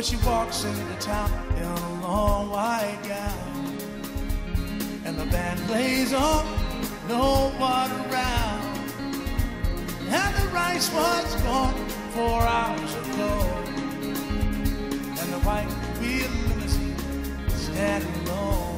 she walks into town in a long white gown, and the band plays on, no one around, and the rice was gone 4 hours ago, and the white wheel limousine standing alone.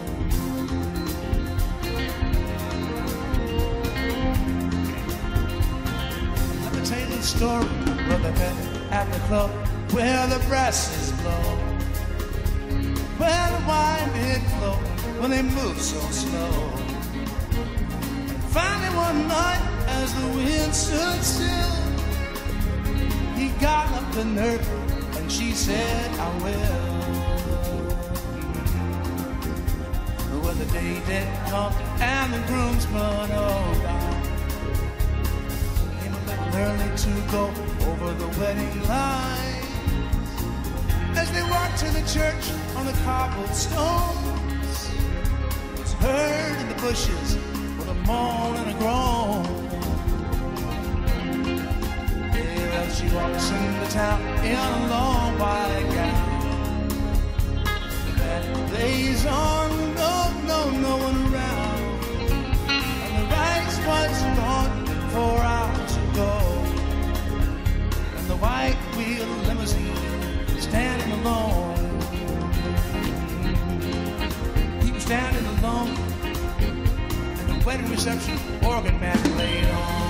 Let me tell you the story of the met at the club where the brasses blow, where the wine did flow when they move so slow. And finally one night as the wind stood still, he got up the nerve and she said, I will. When the day did come and the groomsmen all died, came a little early to go over the wedding line. As they walked to the church on the cobblestones, it was heard in the bushes with a moan and a groan. Yeah, as she walks into town in a long white gown, that plays on, no one around, and the rice was gone 4 hours ago, and the white wheel limousine standing alone. He was standing alone, and the wedding reception organ man played on.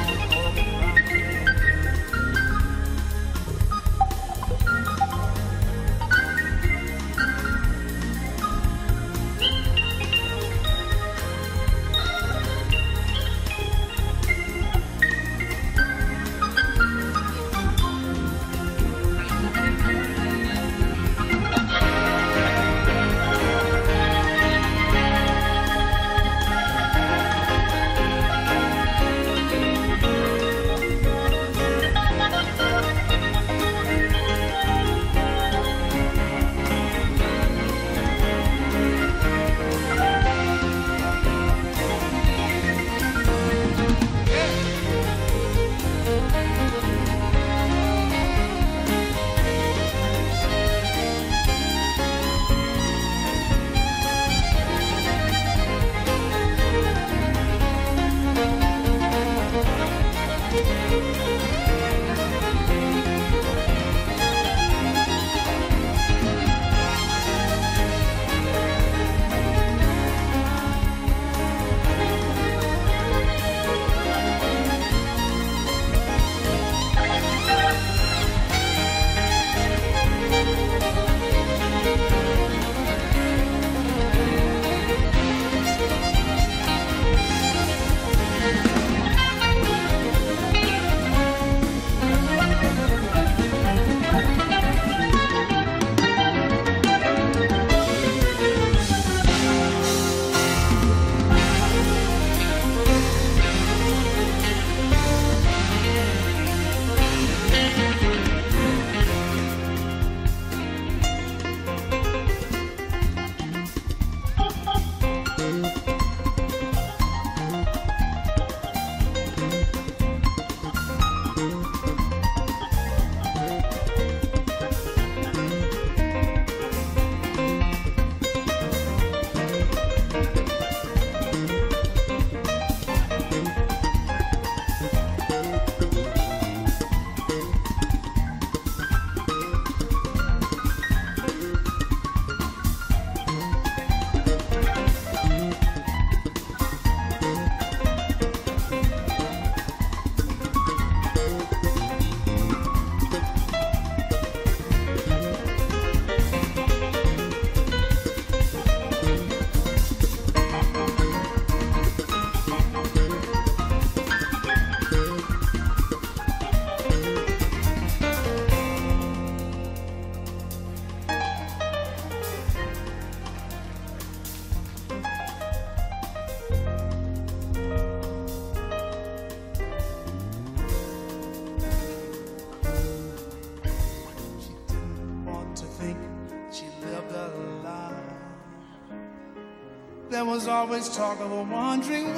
There was always talk of a wandering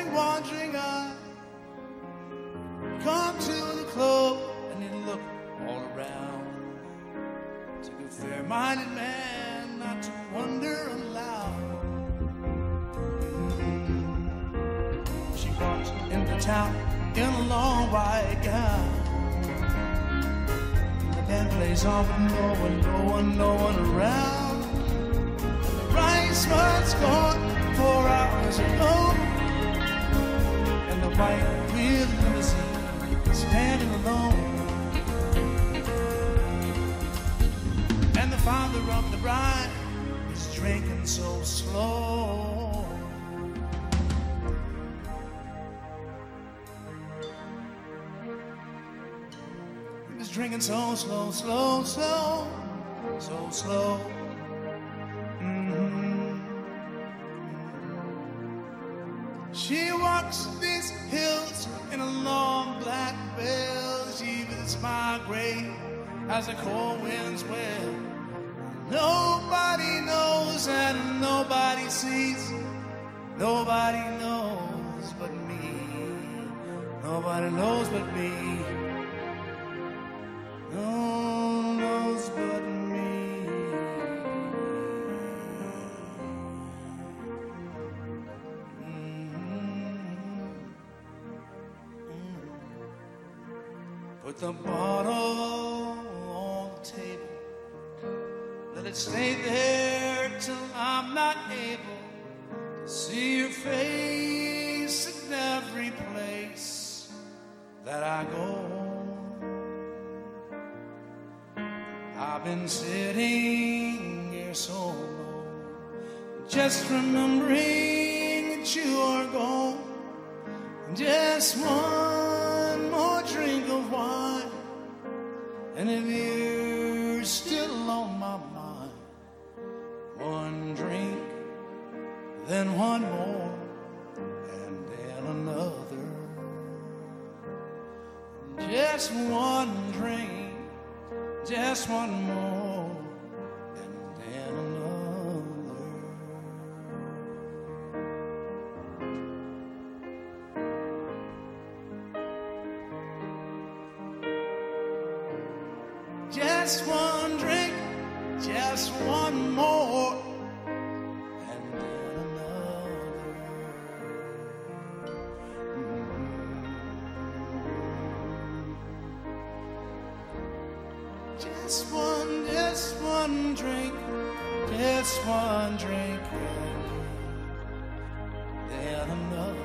eye. Come to the club and he'd look all around. Took a reminded man not to wonder aloud. She walks into town in a long white gown. The band plays on with no one around. The rice was gone 4 hours ago, and the white wheel limousine standing alone. And the father of the bride is drinking so slow. He was drinking so slow, slow, slow, so slow. She walks these hills in a long black veil. She visits my grave as the cold winds wail. Nobody knows and nobody sees. Nobody knows but me. Nobody knows but me. No one knows but me. Put the bottle on the table. Let it stay there till I'm not able to see your face in every place that I go. I've been sitting here so long, just remembering that you are gone. Just one more drink of wine, and if you're still on my mind, one drink, then one more, and then another. Just one drink, just one more, and then another. Just one drink, just one more, and then another. Just one drink, just one drink, and then another.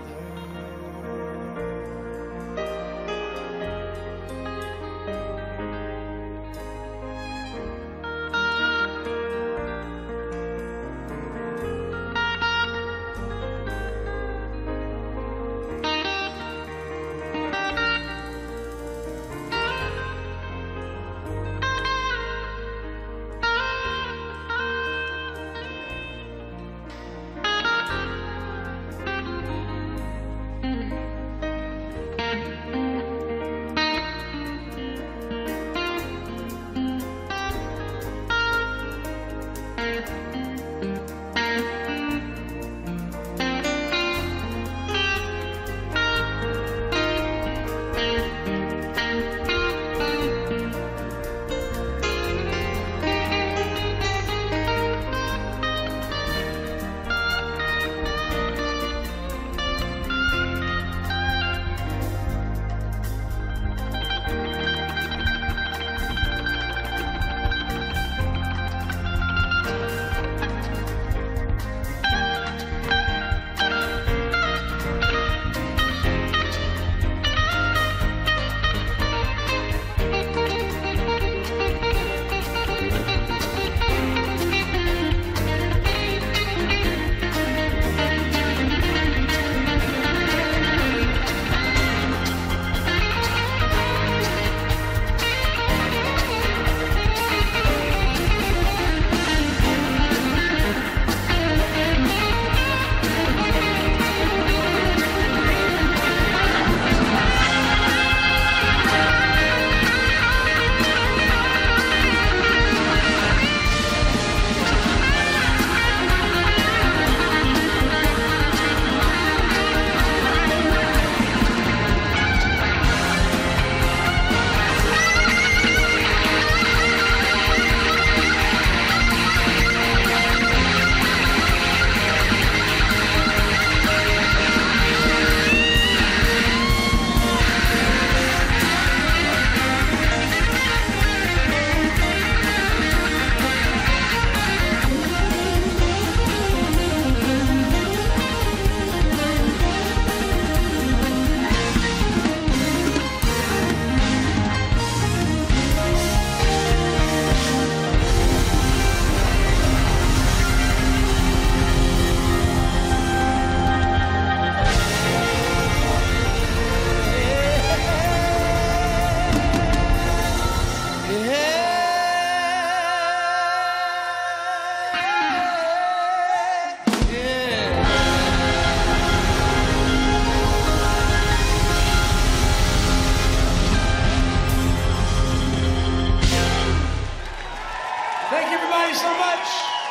everybody so much.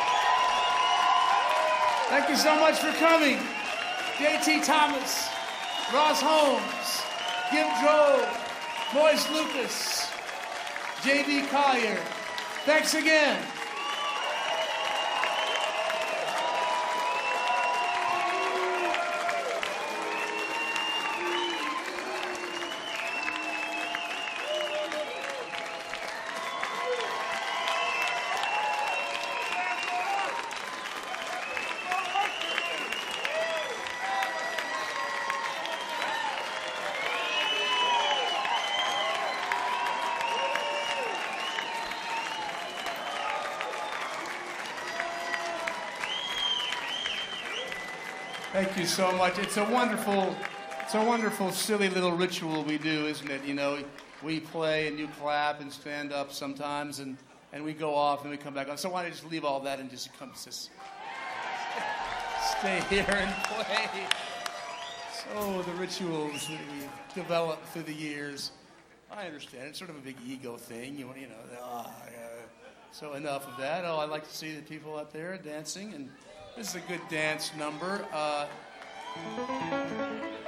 Thank you so much for coming. J.T. Thomas, Ross Holmes, Gib Drove, Moise Lucas, J.D. Collier. Thanks again. Thank you so much. It's a wonderful, silly little ritual we do, isn't it? You know, we play and you clap and stand up sometimes, and we go off and we come back on. So why don't you just leave all that and just stay here and play? So the rituals that we developed through the years, I understand. It's sort of a big ego thing. You know. So enough of that. I like to see the people out there dancing, and this is a good dance number.